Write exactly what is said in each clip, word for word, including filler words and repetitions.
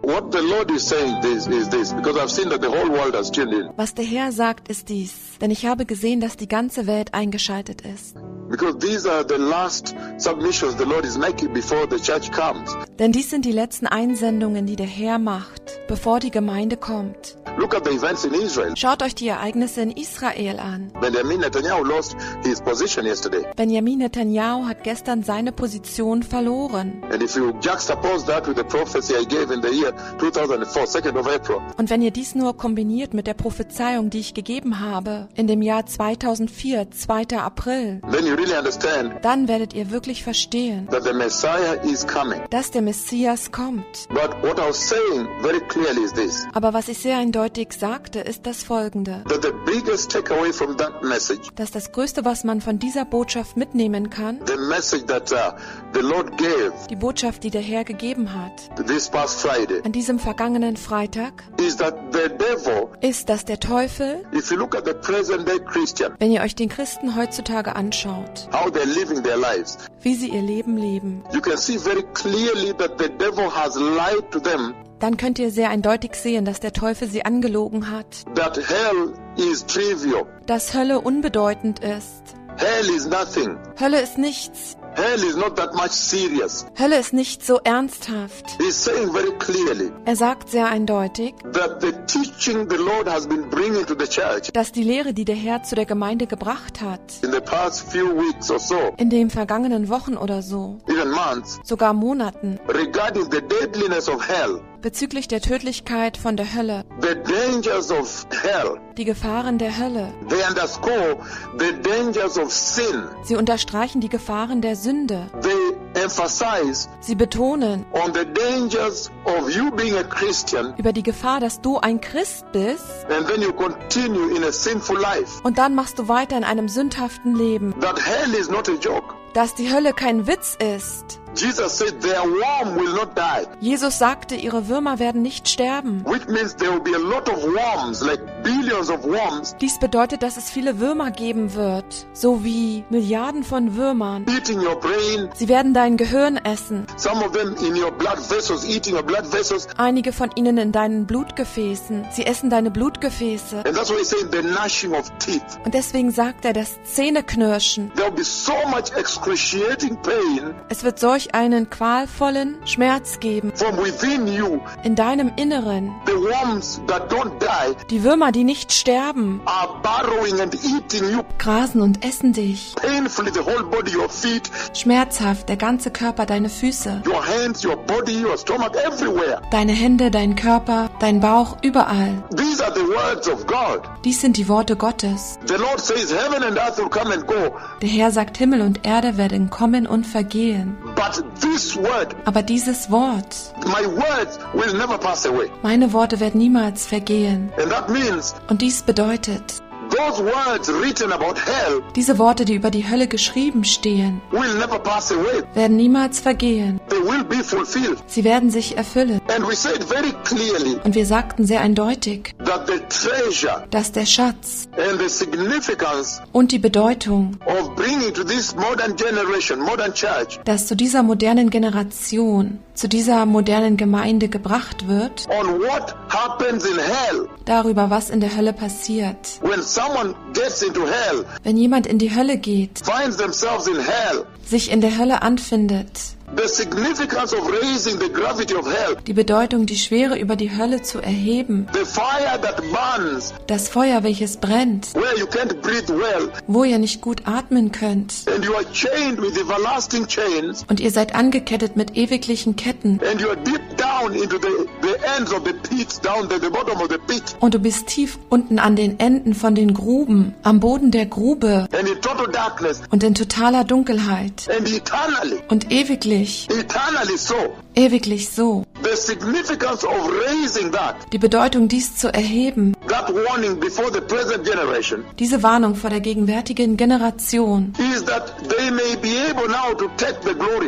what the Lord is saying this, is this, because I've seen that the whole world has tuned in. Was der Herr sagt, ist dies, denn ich habe gesehen, dass die ganze Welt eingeschaltet ist. Because these are the last submissions the Lord is making before the church comes. Denn dies sind die letzten Einsendungen, die der Herr macht, bevor die Gemeinde kommt. Look at the events in Israel. Schaut euch die Ereignisse in Israel an. Benjamin Netanyahu lost his position yesterday. Benjamin Netanyahu hat gestern seine Position verloren. And if you juxtapose that with the prophecy I gave in the year two thousand four, second of April. Und wenn ihr dies nur kombiniert mit der Prophezeiung, die ich gegeben habe, in dem Jahr zweitausendvier, zweiter April, then you really understand dann werdet ihr wirklich verstehen, that the Messiah is coming. dass der Messias kommt. But what I was saying very clearly is this. Aber was ich sehr eindeutig sagte, ist das Folgende, That the biggest takeaway from that message, dass das Größte, was man von dieser Botschaft mitnehmen kann, the message that uh, the Lord gave die Botschaft, die der Herr gegeben hat, this past Friday, an diesem vergangenen Freitag, is that the devil, ist, dass der Teufel, if you look at the present day Christian, wenn ihr euch den Christen heutzutage anschaut, how they're living their lives, wie sie ihr Leben leben, you can see very clearly that the devil has lied to them, dann könnt ihr sehr eindeutig sehen, dass der Teufel sie angelogen hat, that hell is trivial. dass Hölle unbedeutend ist. Hell is nothing. Hölle ist nichts. Hell is not that much serious. Hölle ist nicht so ernsthaft. He's saying very clearly Er sagt sehr eindeutig, that the teaching the Lord has been bringing to the church dass die Lehre, die der Herr zu der Gemeinde gebracht hat, in the past few weeks or so, in den vergangenen Wochen oder so, even months, sogar Monaten, regarding the deadliness of hell, bezüglich der Tödlichkeit von der Hölle, the dangers of hell, die Gefahren der Hölle. they underscore the dangers of sin. Sie unterstreichen die Gefahren der Sünde. They emphasize Sie betonen on the dangers of you being a Christian über die Gefahr, dass du ein Christ bist and then you continue in a sinful life. und dann machst du weiter in einem sündhaften Leben, That hell is not a joke. dass die Hölle kein Witz ist. Jesus said their worm will not die, Jesus sagte, ihre Würmer werden nicht sterben. which means there will be a lot of worms, like billions of worms, Dies bedeutet, dass es viele Würmer geben wird, so wie Milliarden von Würmern. eating your brain, Sie werden dein Gehirn essen, some of them in your blood vessels, eating your blood vessels. einige von ihnen in deinen Blutgefäßen. Sie essen deine Blutgefäße. And that's why he's saying the gnashing of teeth. Und deswegen sagt er, das Zähneknirschen. There will be so much excruciating pain Es wird solch einen qualvollen Schmerz geben from within you. in deinem Inneren. The worms that don't die Die Würmer, die nicht sterben, are burrowing and eating you grasen und essen dich. painfully, the whole body, your feet, Schmerzhaft, der ganze Körper, deine Füße, your hands, your body, your stomach, everywhere. deine Hände, dein Körper, dein Bauch, überall. These are the words of God. Dies sind die Worte Gottes. The Lord says heaven and earth will come and go, Der Herr sagt, Himmel und Erde werden kommen und vergehen. but this word, Aber dieses Wort, my words, will never pass away. meine Worte werden niemals vergehen. And that means Und dies bedeutet, those words written about hell diese Worte, die über die Hölle geschrieben stehen, will never pass away. werden niemals vergehen. They will be fulfilled. Sie werden sich erfüllen. And we said very clearly Und wir sagten sehr eindeutig, that the treasure dass der Schatz and the significance und die Bedeutung, of bringing to this modern generation, modern church, das zu dieser modernen Generation, zu dieser modernen Gemeinde gebracht wird, on what happens in hell darüber, was in der Hölle passiert. when someone gets into hell, Wenn jemand in die Hölle geht, finds themselves in hell, sich in der Hölle anfindet, the significance of raising the gravity of hell, die Bedeutung, die Schwere über die Hölle zu erheben, the fire that burns das Feuer, welches brennt, where you can't breathe well, wo ihr nicht gut atmen könnt, and you are chained with everlasting chains, und ihr seid angekettet mit ewiglichen Ketten, and you are deep down into the, the ends of the pit, down to the bottom of the pit, und du bist tief unten an den Enden von den Gruben, am Boden der Grube and in total darkness, und in totaler Dunkelheit and eternally, und ewiglich, eternally so. ewiglich so. The significance of raising that, Die Bedeutung, dies zu erheben, that warning before the present generation, diese Warnung vor der gegenwärtigen Generation, is that they may be able now to take the glory.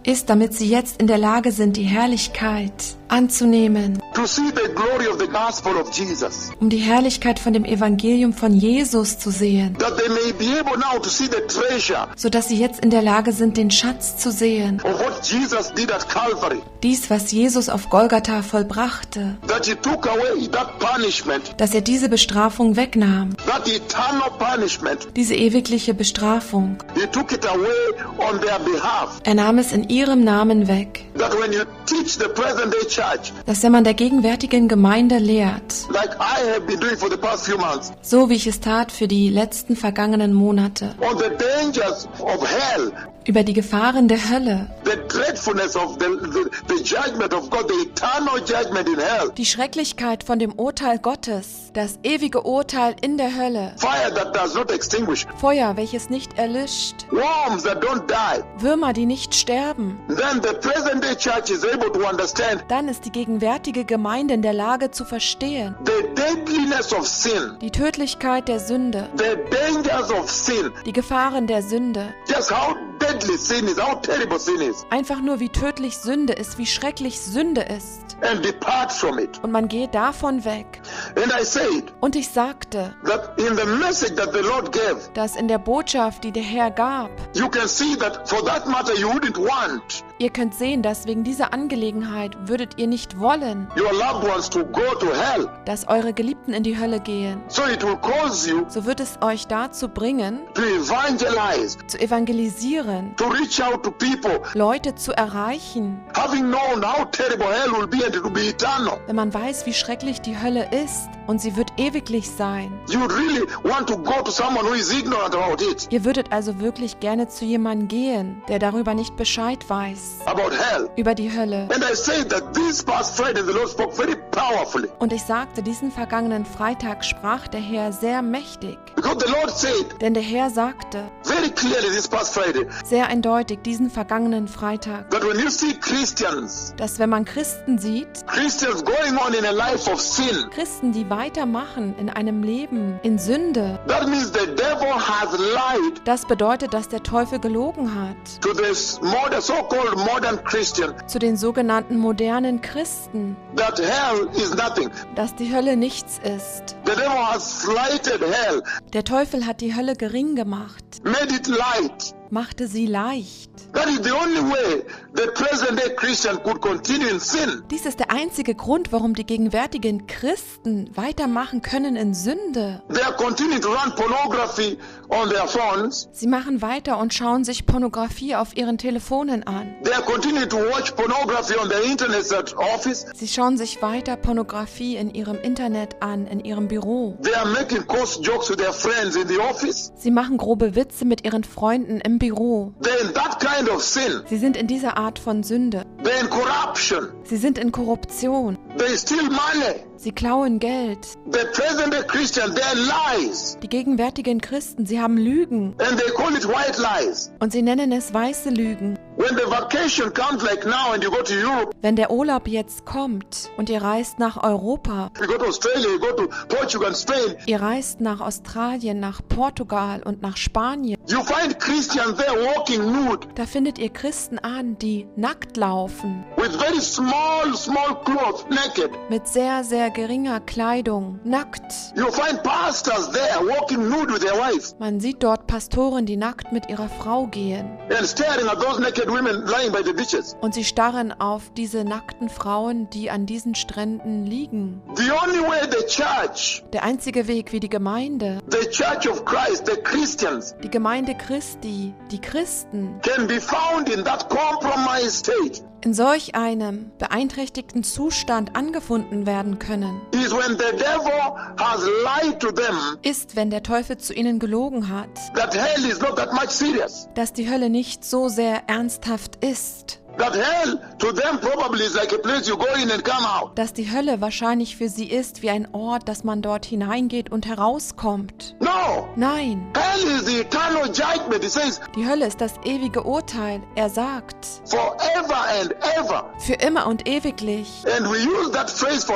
ist, damit sie jetzt in der Lage sind, die Herrlichkeit anzunehmen, to see the glory of the gospel of Jesus, um die Herrlichkeit von dem Evangelium von Jesus zu sehen, that they may be able now to see the treasure sodass sie jetzt in der Lage sind, den Schatz zu sehen. of what Jesus did at Calvary, Dies, was Jesus auf Golgatha vollbrachte, that he took away that punishment, dass er diese Bestrafung wegnahm, that eternal punishment, diese ewigliche Bestrafung. he took it away on their behalf, Er nahm es in ihrem Namen weg, that when you teach the present day church, dass wenn man der gegenwärtigen Gemeinde lehrt, like I have been doing for the past few months, so wie ich es tat für die letzten vergangenen Monate, on the dangers of hell, über die Gefahren der Hölle, the dreadfulness of the, the, the judgment of God, the eternal judgment in hell, die Schrecklichkeit von dem Urteil Gottes, das ewige Urteil in der Hölle, fire that does not extinguish, Feuer, welches nicht erlischt, worms that don't die, Würmer, die nicht sterben, then the present day church is able to understand dann ist die gegenwärtige Gemeinde in der Lage zu verstehen, the deadliness of sin, die Tödlichkeit der Sünde, the dangers of sin, die Gefahren der Sünde, just how deadly sin is, how terrible sin is, einfach nur wie tödlich Sünde ist, wie schrecklich Sünde ist. and depart from it. Und man geht davon weg. And I said Und ich sagte, that in the message that the Lord gave, dass in der Botschaft, die der Herr gab, you can see that for that matter you wouldn't want ihr könnt sehen, dass wegen dieser Angelegenheit würdet ihr nicht wollen, your loved ones to go to hell. dass eure Geliebten in die Hölle gehen. So it will cause you So wird es euch dazu bringen, to evangelize, zu evangelisieren, to reach out to people, Leute zu erreichen, having known how terrible hell will be and it will be eternal. wenn man weiß, wie schrecklich die Hölle ist und sie wird ewiglich sein. You would really want to go to someone who is ignorant about it, Ihr würdet also wirklich gerne zu jemandem gehen, der darüber nicht Bescheid weiß, about hell. über die Hölle. And I said that this past Friday the Lord spoke very powerfully, Und ich sagte, diesen vergangenen Freitag sprach der Herr sehr mächtig. because the Lord said Denn der Herr sagte very clearly this past Friday sehr eindeutig diesen vergangenen Freitag, that when you see Christians, dass wenn man Christen sieht, Christians going on in a life of sin, Christen, die weitermachen in einem Leben in Sünde, that means the devil has lied das bedeutet, dass der Teufel gelogen hat to this modern, so-called modern Christian zu den sogenannten modernen Christen, that hell is nothing. dass die Hölle nichts ist. The devil has slighted hell, Der Teufel hat die Hölle gering gemacht, made it light. machte sie leicht. That is the only way the present-day Christian could continue in sin. Dies ist der einzige Grund, warum die gegenwärtigen Christen weitermachen können in Sünde. They are continuing to run pornography on their phones. Sie machen weiter und schauen sich Pornografie auf ihren Telefonen an. They are continuing to watch pornography on their internet at office. Sie schauen sich weiter Pornografie in ihrem Internet an, in ihrem Büro. They are making coarse jokes with their friends in the office. Sie machen grobe Witze mit ihren Freunden im Büro. They're in that kind of sin. Sie sind in dieser Art von Sünde. They're in corruption. Sie sind in Korruption. They steal money. Sie klauen Geld. The present-day Christian, they're lies. Die gegenwärtigen Christen, sie haben Lügen. And they call it white lies. Und sie nennen es weiße Lügen. When the vacation comes like now and you go to Europe, Wenn der Urlaub jetzt kommt und ihr reist nach Europa, you go to Australia, you go to Portugal and Spain, ihr reist nach Australien, nach Portugal und nach Spanien, you find Christians there walking nude da findet ihr Christen an, die nackt laufen, with very small, small clothes, naked. mit sehr, sehr geringer Kleidung, nackt. You find pastors there walking nude with their wives Man sieht dort Pastoren, die nackt mit ihrer Frau gehen. and staring at those naked women lying by the beaches. Und sie starren auf diese nackten Frauen, die an diesen Stränden liegen. The only way the church, Der einzige Weg, wie die Gemeinde, the church of Christ, the Christians, die Gemeinde Christi, die Christen, can be found in that compromised state in solch einem beeinträchtigten Zustand angefunden werden können, is when the devil has lied to them ist, wenn der Teufel zu ihnen gelogen hat, that hell is not that much serious. dass die Hölle nicht so sehr ernsthaft ist, That hell to them probably is like a place you go in and come out. dass die Hölle wahrscheinlich für sie ist wie ein Ort, dass man dort hineingeht und herauskommt. No. Nein, Hell is the eternal judgment. It says die Hölle ist das ewige Urteil. Er sagt, forever and ever. für immer und ewiglich. And we use that phrase forever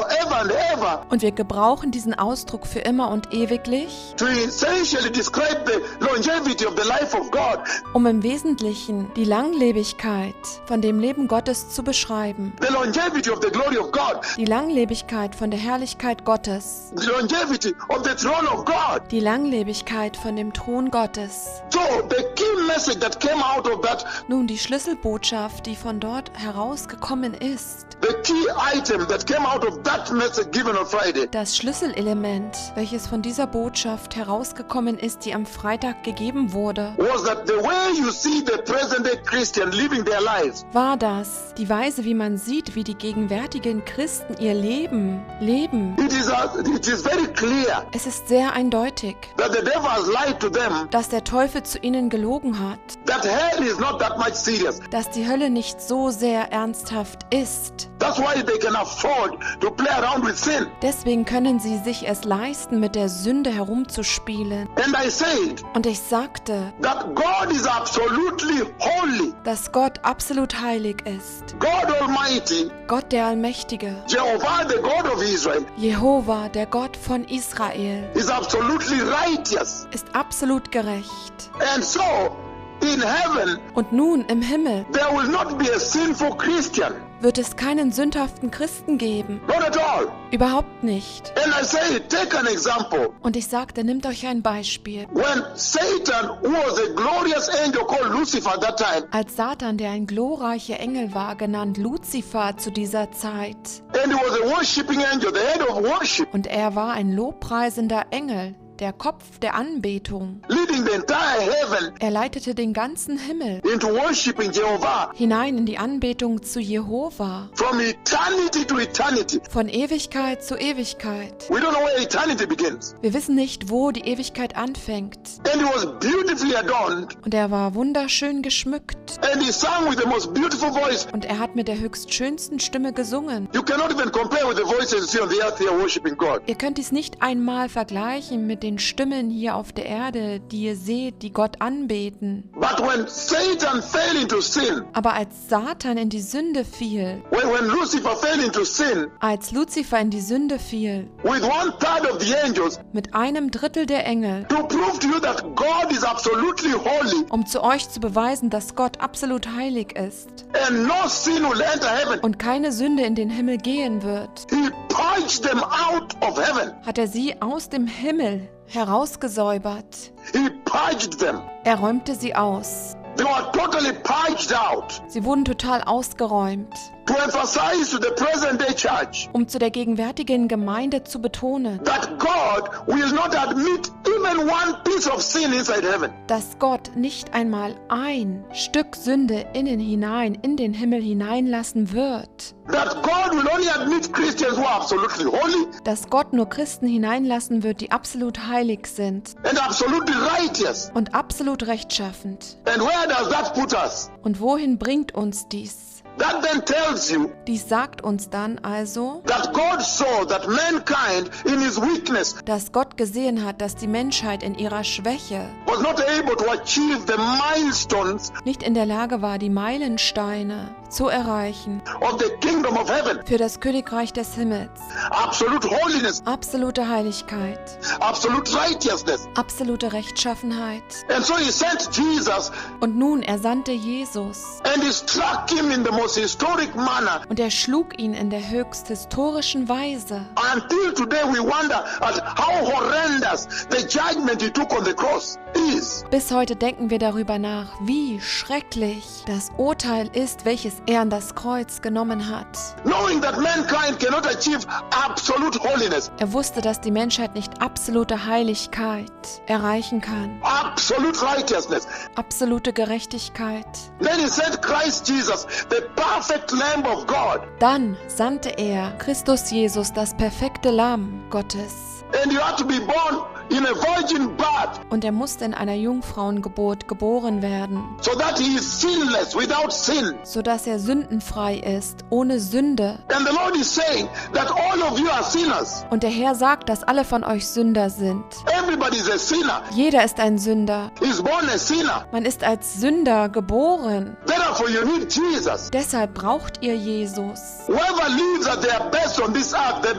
and ever Und wir gebrauchen diesen Ausdruck für immer und ewiglich, to essentially describe the longevity of the life of God. um im Wesentlichen die Langlebigkeit von dem Leben Gottes zu beschreiben. The longevity of the glory of God. Die Langlebigkeit von der Herrlichkeit Gottes. The longevity of the throne of God. Die Langlebigkeit von dem Thron Gottes. So, the key message that came out of that, Nun, die Schlüsselbotschaft, die von dort herausgekommen ist, the key item that came out of that message given on Friday, das Schlüsselelement, welches von dieser Botschaft herausgekommen ist, die am Freitag gegeben wurde, was that the way you see the present-day Christian living their lives, war das, die Weise, wie man sieht, wie die gegenwärtigen Christen ihr Leben leben. it is, a, it is very clear Es ist sehr eindeutig, that the devil has lied to them, dass der Teufel zu ihnen gelogen hat, that hell is not that much serious. dass die Hölle nicht so sehr ernsthaft ist. That's why they can afford to play around with sin. Deswegen können sie sich es leisten, mit der Sünde herumzuspielen. And I said Und ich sagte, that God is absolutely holy. dass Gott absolut heilig ist. God Almighty, Gott der Allmächtige, Jehovah, the God of Israel, Jehova, der Gott von Israel, is absolutely righteous. ist absolut gerecht. And so, in heaven, Und nun im Himmel there will not be a sinful Christian. wird es keinen sündhaften Christen geben. Not at all. Überhaupt nicht. And I say, take an example. Und ich sagte, nehmt euch ein Beispiel. When Satan, who was a glorious angel called Lucifer at that time, Als Satan, der ein glorreicher Engel war, genannt Luzifer zu dieser Zeit, and he was a worshipping angel, the head of worship, und er war ein lobpreisender Engel, der Kopf der Anbetung. leading the entire heaven Er leitete den ganzen Himmel into worshiping Jehovah hinein in die Anbetung zu Jehova. from eternity to eternity. Von Ewigkeit zu Ewigkeit. We don't know where eternity begins. Wir wissen nicht, wo die Ewigkeit anfängt. And he was beautifully adorned, Und er war wunderschön geschmückt. and he sang with the most beautiful voice. Und er hat mit der höchst schönsten Stimme gesungen. You cannot even compare with the voices you see on the earth here worshiping God. Ihr könnt dies nicht einmal vergleichen mit den Stimmen hier auf der Erde, die ihr seht, die Gott anbeten. But when Satan fell into sin, Aber als Satan in die Sünde fiel, when, when Lucifer fell into sin, als Luzifer in die Sünde fiel, with one third of the angels, mit einem Drittel der Engel, to prove to you that God is absolutely holy um zu euch zu beweisen, dass Gott absolut heilig ist and no sin will enter heaven, und keine Sünde in den Himmel gehen wird, he purged them out of heaven. hat er sie aus dem Himmel herausgesäubert. He purged them. Er räumte sie aus. They were totally purged out. Sie wurden total ausgeräumt, To emphasize to the present day church um zu der gegenwärtigen Gemeinde zu betonen, that God will not admit even one piece of sin inside heaven. dass Gott nicht einmal ein Stück Sünde innen hinein, in den Himmel hineinlassen wird. That God will only admit Christians who are absolutely holy Dass Gott nur Christen hineinlassen wird, die absolut heilig sind and absolutely righteous. und absolut rechtschaffend. And where does that put us? Und wohin bringt uns dies? That then tells you Dies sagt uns dann also, that God saw that mankind in his weakness dass Gott gesehen hat, dass die Menschheit in ihrer Schwäche was not able to achieve the milestones nicht in der Lage war, die Meilensteine zu erreichen of the kingdom of heaven. für das Königreich des Himmels. Absolute holiness, Absolute Heiligkeit, absolute righteousness. absolute Rechtschaffenheit. And so he sent Jesus Und nun er sandte Jesus and he struck him in the most historic manner. und er schlug ihn in der höchst historischen Weise. Until today we wonder at how horrendous the judgment he took on the cross is. Bis heute denken wir darüber nach, wie schrecklich das Urteil ist, welches er an das Kreuz genommen hat. Knowing that mankind cannot achieve absolute holiness, Er wusste, dass die Menschheit nicht absolute Heiligkeit erreichen kann, absolute righteousness. absolute Gerechtigkeit. Then he sent Christ Jesus, the perfect Lamb of God. Dann sandte er Christus Jesus, das perfekte Lamm Gottes. And you had to be born in a virgin birth Und er musste in einer Jungfrauengeburt geboren werden, so that he is sinless, without sin. sodass er sündenfrei ist, ohne Sünde. And the Lord is saying that all of you are sinners. Und der Herr sagt, dass alle von euch Sünder sind. Everybody is a sinner. Jeder ist ein Sünder. He's born a sinner. Man ist als Sünder geboren. Therefore you need Jesus. Deshalb braucht ihr Jesus. Whoever lives at their best on this earth, the best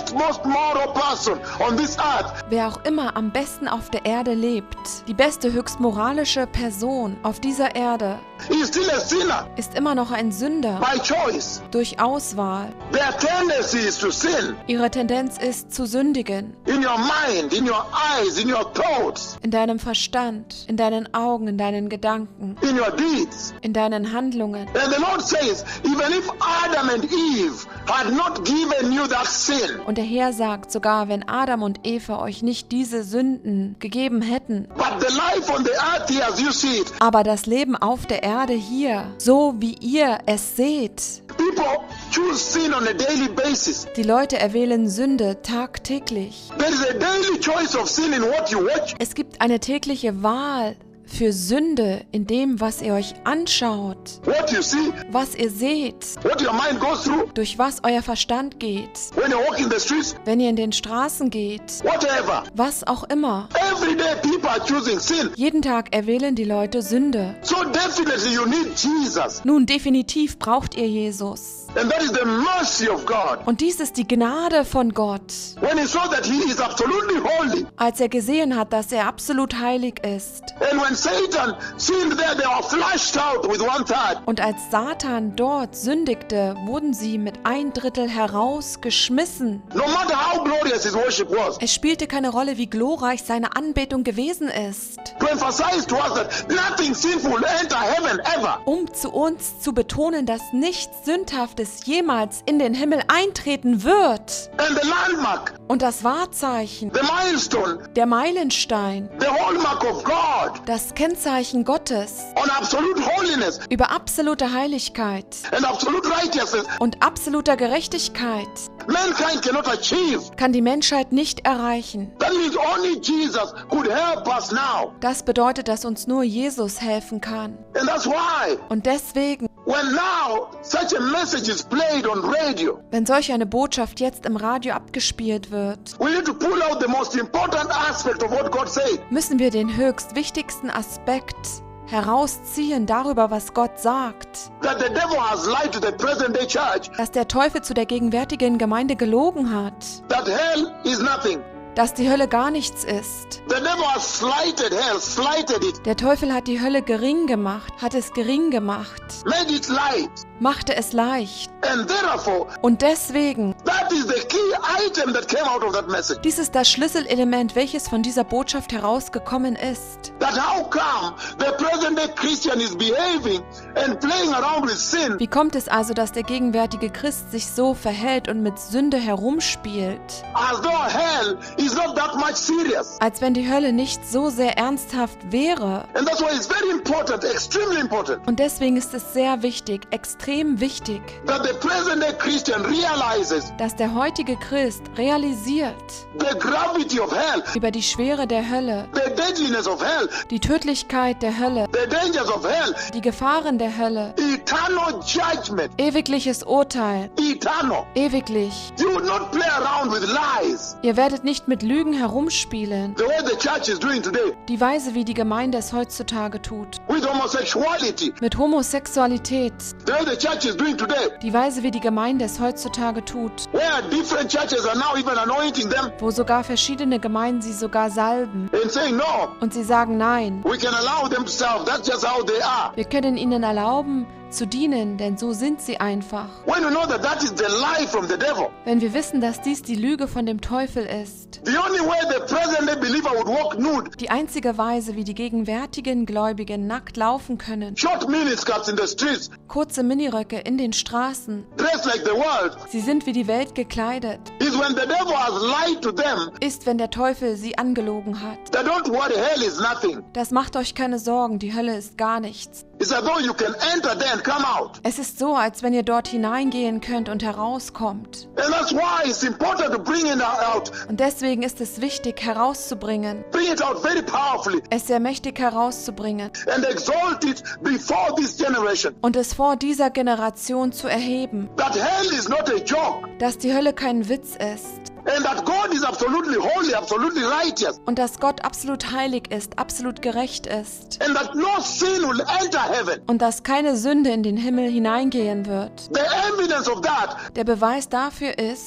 best, most moral person on this earth Wer auch immer am besten auf der Erde lebt, die beste höchst moralische Person auf dieser Erde, is still a sinner ist immer noch ein Sünder by choice. durch Auswahl. Their tendency is to sin Ihre Tendenz ist zu sündigen. in your mind, in your eyes, in your thoughts, In deinem Verstand, in deinen Augen, in deinen Gedanken, in your deeds. in deinen Handlungen. And the Lord says, even if Adam and Eve had not given you that sin, Und der Herr sagt, sogar wenn Adam und Eva euch nicht diese Sünden gegeben hätten, but the life on the earth here as you see it, aber das Leben auf der Erde hier, so wie ihr es seht, people choose sin on a daily basis. die Leute erwählen Sünde tagtäglich. There is a daily choice of sin in what you watch. Es gibt eine tägliche Wahl für Sünde in dem, was ihr euch anschaut, What you see, was ihr seht, what your mind goes through, durch was euer Verstand geht, when you're walking the streets, wenn ihr in den Straßen geht, whatever. was auch immer. Every day people are choosing sin. Jeden Tag erwählen die Leute Sünde. So definitely you need Jesus. Nun, definitiv braucht ihr Jesus. And that is the mercy of God. Und dies ist die Gnade von Gott. When he saw that he is absolutely holy, Als er gesehen hat, dass er absolut heilig ist. and when Satan sinned there, they were flushed out with one third. Und als Satan dort sündigte, wurden sie mit ein Drittel herausgeschmissen. No matter how glorious his worship was, Es spielte keine Rolle, wie glorreich seine Anbetung gewesen ist. to emphasize to us that nothing sinful will enter heaven ever. Um zu uns zu betonen, dass nichts Sündhaftes jemals in den Himmel eintreten wird. And the landmark, Und das Wahrzeichen, the milestone, der Meilenstein, the hallmark of God das Kennzeichen Gottes on absolute holiness über absolute Heiligkeit and absolute righteousness, und absoluter Gerechtigkeit mankind cannot achieve. kann die Menschheit nicht erreichen. That means only Jesus could help us now. Das bedeutet, dass uns nur Jesus helfen kann. And that's why Und deswegen, when now such a message is played on radio, wenn solch eine Botschaft jetzt im Radio abgespielt wird, we need to pull out the most important aspect of what God said. müssen wir den höchst wichtigsten Aspekt herausziehen darüber, was Gott sagt, That the devil has lied to the present day church, dass der Teufel zu der gegenwärtigen Gemeinde gelogen hat, that hell is nothing. dass die Hölle gar nichts ist. The devil has slighted hell, slighted it, Der Teufel hat die Hölle gering gemacht, hat es gering gemacht, made it light. machte es leicht. And therefore, Und deswegen, that is the key item that came out of that message. dies ist das Schlüsselelement, welches von dieser Botschaft herausgekommen ist. That how come the present day Christian is behaving and playing around with sin Wie kommt es also, dass der gegenwärtige Christ sich so verhält und mit Sünde herumspielt, as though hell is not that much serious? als wenn die Hölle nicht so sehr ernsthaft wäre? And that's why it's very important, extremely important, Und deswegen ist es sehr wichtig, extrem wichtig, that the present day Christian realizes dass der heutige Christ realisiert the gravity of hell, über die Schwere der Hölle, the deadliness of hell, die Tödlichkeit der Hölle, the dangers of hell, die Gefahren der Hölle, eternal judgment, ewigliches Urteil, eternal. ewiglich. You would not play around with lies Ihr werdet nicht mit Lügen herumspielen, the way the church is doing today, die Weise, wie die Gemeinde es heutzutage tut, with homosexuality, mit Homosexualität, the way the church is doing today, die Weise, wie die Gemeinde es heutzutage tut, where different churches are now even anointing them wo sogar verschiedene Gemeinden sie sogar salben and saying, no, und sie sagen, nein, we can allow them to serve. That's just how they are. wir können ihnen erlauben zu dienen, denn so sind sie einfach. When you know that that is the lie from the devil, Wenn wir wissen, dass dies die Lüge von dem Teufel ist, the only way the present day believer would walk nude, die einzige Weise, wie die gegenwärtigen Gläubigen nackt laufen können, short miniskirts in the streets, kurze Miniröcke in den Straßen, dressed like the world, sie sind wie die Welt gekleidet, is when the devil has lied to them ist, wenn der Teufel sie angelogen hat. that don't worry, hell is nothing. Das macht euch keine Sorgen, die Hölle ist gar nichts. It's as though you can enter there and come out. Es ist so, als wenn ihr dort hineingehen könnt und herauskommt. And that's why it's important to bring it out, Und deswegen ist es wichtig, herauszubringen, bring it out very powerfully es sehr mächtig herauszubringen and exalt it before this generation. und es vor dieser Generation zu erheben, That hell is not a joke dass die Hölle kein Witz ist and that God is absolutely holy, absolutely righteous, und dass Gott absolut heilig ist, absolut gerecht ist and that no sin will enter heaven. und dass keine Sünde in den Himmel hineingehen wird. The evidence of that Der Beweis dafür ist,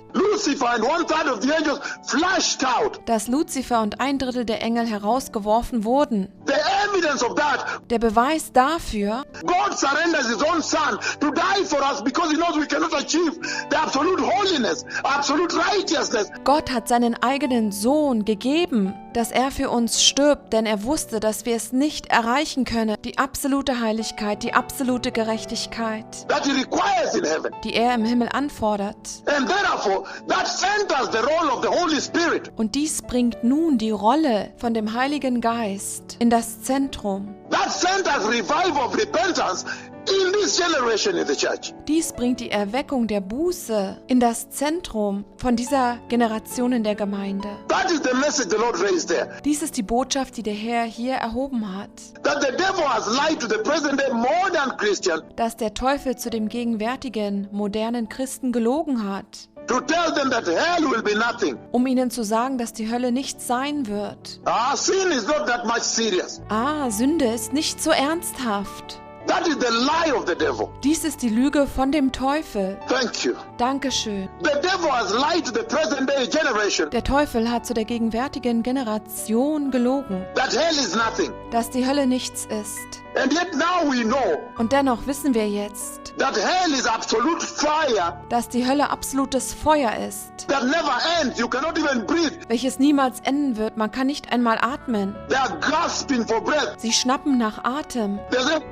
Lucifer and one third of the angels flashed out. dass Luzifer und ein Drittel der Engel herausgeworfen wurden. The evidence of that, Der Beweis dafür, God surrenders his own son to die for us because he knows we cannot achieve the absolute holiness, absolute righteousness. Gott hat seinen eigenen Sohn gegeben, dass er für uns stirbt, denn er wusste, dass wir es nicht erreichen können, die absolute Heiligkeit, die absolute Gerechtigkeit, That he requires in heaven. die er im Himmel anfordert. And therefore, that centers the role of the Holy Spirit. Und dies bringt nun die Rolle von dem Heiligen Geist in das Zentrum. That centers revival of repentance in this generation in the church. Dies bringt die Erweckung der Buße in das Zentrum von dieser Generation in der Gemeinde. That is the message the Lord raised there. Dies ist die Botschaft, die der Herr hier erhoben hat, That the devil has lied to the present day modern Christian dass der Teufel zu dem gegenwärtigen, modernen Christen gelogen hat, to tell them that hell will be nothing. um ihnen zu sagen, dass die Hölle nicht sein wird. Ah, sin is not that much serious. Ah, Sünde ist nicht so ernsthaft. That is the lie of the devil. Dies ist die Lüge von dem Teufel. Thank you. Dankeschön. The devil has lied to the present day generation Der Teufel hat zu der gegenwärtigen Generation gelogen, that hell is nothing. dass die Hölle nichts ist. And yet now we know Und dennoch wissen wir jetzt, that hell is absolute fire dass die Hölle absolutes Feuer ist, that never ends. You cannot even breathe. welches niemals enden wird. Man kann nicht einmal atmen. They are gasping for breath. Sie schnappen nach Atem. They say,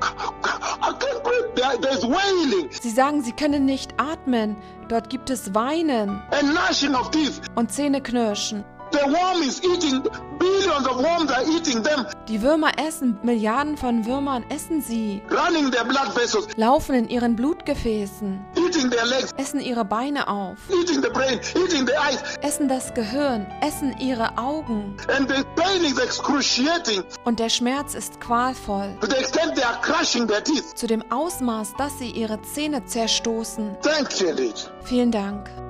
I can't breathe. There, there's wailing Sie sagen, sie können nicht atmen. Dort gibt es Weinen and gnashing of teeth. und Zähneknirschen. The worm is eating, billions of worms are eating them, Die Würmer essen, Milliarden von Würmern essen sie, running their blood vessels, laufen in ihren Blutgefäßen, eating their legs, essen ihre Beine auf, eating the brain, eating the eyes, essen das Gehirn, essen ihre Augen. and the pain is excruciating Und der Schmerz ist qualvoll, to the extent they are crushing their teeth. zu dem Ausmaß, dass sie ihre Zähne zerstoßen. Thank you indeed. Vielen Dank.